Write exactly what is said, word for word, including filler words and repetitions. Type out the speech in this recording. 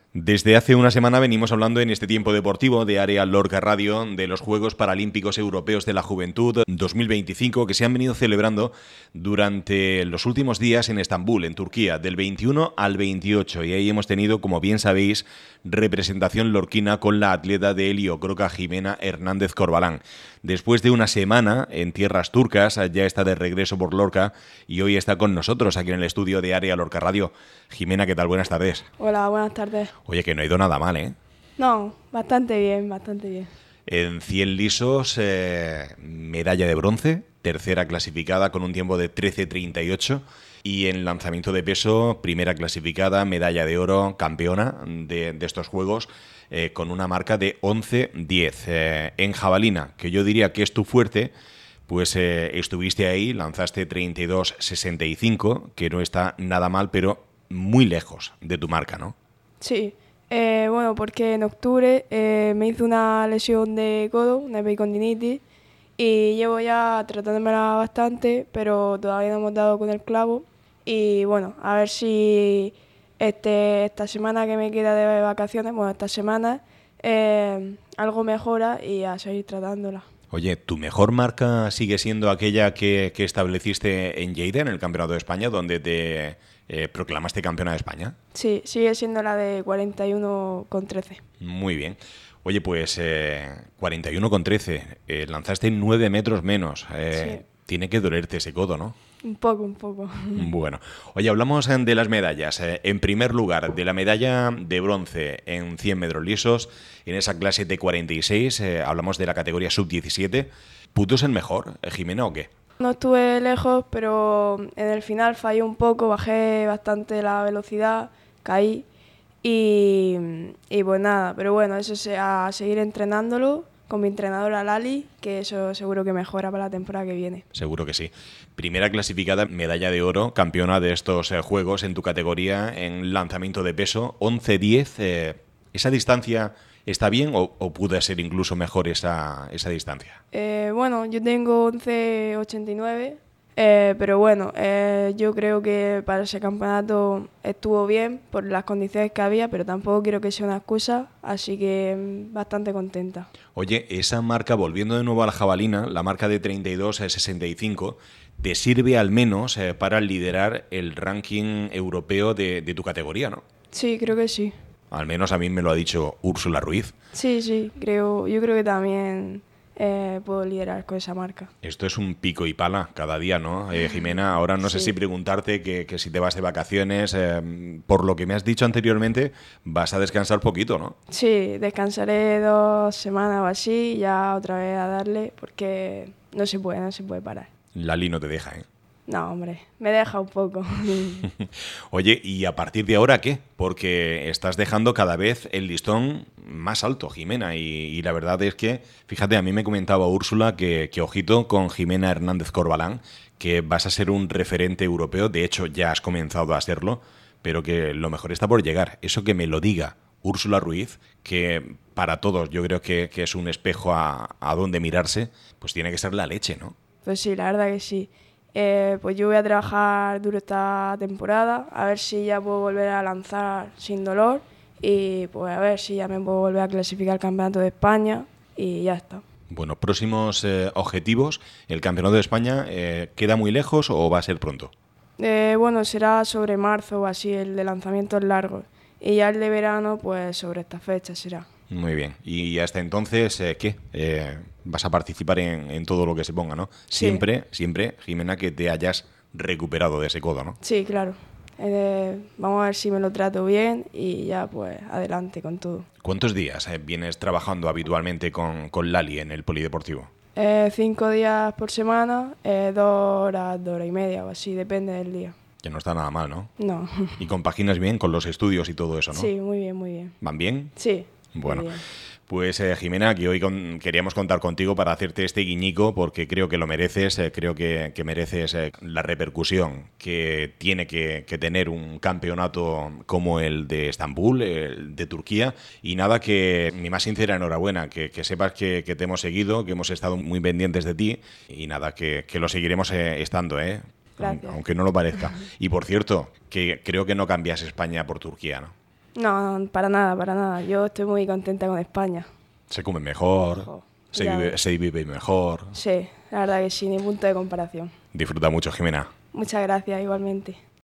Desde hace una semana venimos hablando en este tiempo deportivo de Área Lorca Radio de los Juegos Paralímpicos Europeos de la Juventud dos mil veinticinco que se han venido celebrando durante los últimos días en Estambul, en Turquía, del veintiuno al veintiocho. Y ahí hemos tenido, como bien sabéis, representación lorquina con la atleta de helio croca Jimena Hernández Corbalán. Después de una semana en tierras turcas, ya está de regreso por Lorca y hoy está con nosotros aquí en el estudio de Área Lorca Radio. Jimena, ¿qué tal? Buenas tardes. Hola, buenas tardes. Oye, que no ha ido nada mal, ¿eh? No, bastante bien, bastante bien. En cien lisos, eh, medalla de bronce, tercera clasificada con un tiempo de trece treinta y ocho. Y en lanzamiento de peso, primera clasificada, medalla de oro, campeona de, de estos Juegos, eh, con una marca de once diez. Eh, en jabalina, que yo diría que es tu fuerte, pues eh, estuviste ahí, lanzaste treinta y dos sesenta y cinco, que no está nada mal, pero muy lejos de tu marca, ¿no? Sí, eh, bueno, porque en octubre eh, me hice una lesión de codo, una epicondilitis, y llevo ya tratándomela bastante, pero todavía no hemos dado con el clavo. Y bueno, a ver si este, esta semana que me queda de vacaciones, bueno, esta semana, eh, algo mejora y a seguir tratándola. Oye, ¿tu mejor marca sigue siendo aquella que, que estableciste en Lleida, en el Campeonato de España, donde te eh, proclamaste campeona de España? Sí, sigue siendo la de cuarenta y uno con trece. Muy bien. Oye, pues eh, cuarenta y uno con trece, eh, lanzaste nueve metros menos. Eh, Sí. Tiene que dolerte ese codo, ¿no? Un poco, un poco. Bueno, oye, hablamos eh, de las medallas. Eh, en primer lugar, de la medalla de bronce en cien metros lisos, en esa clase de cuarenta y seis, eh, hablamos de la categoría sub diecisiete. ¿Pudo ser mejor, eh, Jimena, o qué? No estuve lejos, pero en el final fallé un poco, bajé bastante la velocidad, caí y, y pues nada, pero bueno, eso es a seguir entrenándolo con mi entrenadora Lali, que eso seguro que mejora para la temporada que viene. Seguro que sí. Primera clasificada, medalla de oro, campeona de estos eh, Juegos en tu categoría en lanzamiento de peso, once diez. Eh, ¿Esa distancia está bien o, o puede ser incluso mejor esa, esa distancia? Eh, bueno, yo tengo once ochenta y nueve, eh, pero bueno, eh, yo creo que para ese campeonato estuvo bien por las condiciones que había, pero tampoco quiero que sea una excusa, así que mm, bastante contenta. Oye, esa marca, volviendo de nuevo a la jabalina, la marca de treinta y dos sesenta y cinco, te sirve al menos eh, para liderar el ranking europeo de, de tu categoría, ¿no? Sí, creo que sí. Al menos a mí me lo ha dicho Úrsula Ruiz. Sí, sí, creo, yo creo que también eh, puedo liderar con esa marca. Esto es un pico y pala cada día, ¿no, eh, Jimena? Ahora no sé Sí. si preguntarte que, que si te vas de vacaciones, eh, por lo que me has dicho anteriormente, vas a descansar poquito, ¿no? Sí, descansaré dos semanas o así y ya otra vez a darle porque no se puede, no se puede parar. Lali no te deja, ¿eh? No, hombre, me deja un poco. Oye, ¿y a partir de ahora qué? Porque estás dejando cada vez el listón más alto, Jimena, y, y la verdad es que, fíjate, a mí me comentaba Úrsula que, que ojito con Jimena Hernández Corbalán, que vas a ser un referente europeo, de hecho ya has comenzado a serlo, pero que lo mejor está por llegar. Eso que me lo diga Úrsula Ruiz, que para todos yo creo que, que es un espejo a, a donde mirarse, pues tiene que ser la leche, ¿no? Pues sí, la verdad que sí. Eh, pues yo voy a trabajar duro esta temporada, a ver si ya puedo volver a lanzar sin dolor y pues a ver si ya me puedo volver a clasificar al Campeonato de España y ya está. Bueno, próximos eh, objetivos. ¿El Campeonato de España eh, queda muy lejos o va a ser pronto? Eh, bueno, será sobre marzo o así, el de lanzamientos largos. Y ya el de verano, pues sobre esta fecha será. Muy bien. Y hasta entonces, eh, ¿qué? Eh, vas a participar en, en todo lo que se ponga, ¿no? Sí. Siempre, siempre, Jimena, que te hayas recuperado de ese codo, ¿no? Sí, claro. Eh, vamos a ver si me lo trato bien y ya pues adelante con todo. ¿Cuántos días eh, vienes trabajando habitualmente con, con Lali en el polideportivo? Eh, cinco días por semana, eh, dos horas, dos horas y media o así, depende del día. Que no está nada mal, ¿no? No. Y compaginas bien con los estudios y todo eso, ¿no? Sí, muy bien, muy bien. ¿Van bien? Sí. Bueno, muy bien. pues eh, Jimena, que hoy con- queríamos contar contigo para hacerte este guiñico porque creo que lo mereces, eh, creo que, que mereces eh, la repercusión que tiene que, que tener un campeonato como el de Estambul, el de Turquía, y nada, que mi más sincera enhorabuena, que, que sepas que, que te hemos seguido, que hemos estado muy pendientes de ti y nada, que, que lo seguiremos eh, estando, ¿eh? Gracias. Aunque no lo parezca. Y por cierto, que creo que no cambias España por Turquía, ¿no? No, no, para nada, para nada. Yo estoy muy contenta con España. Se come mejor, Ojo, se ya vive, ves. se vive mejor. Sí, la verdad que sí, ni punto de comparación. Disfruta mucho, Jimena. Muchas gracias, igualmente.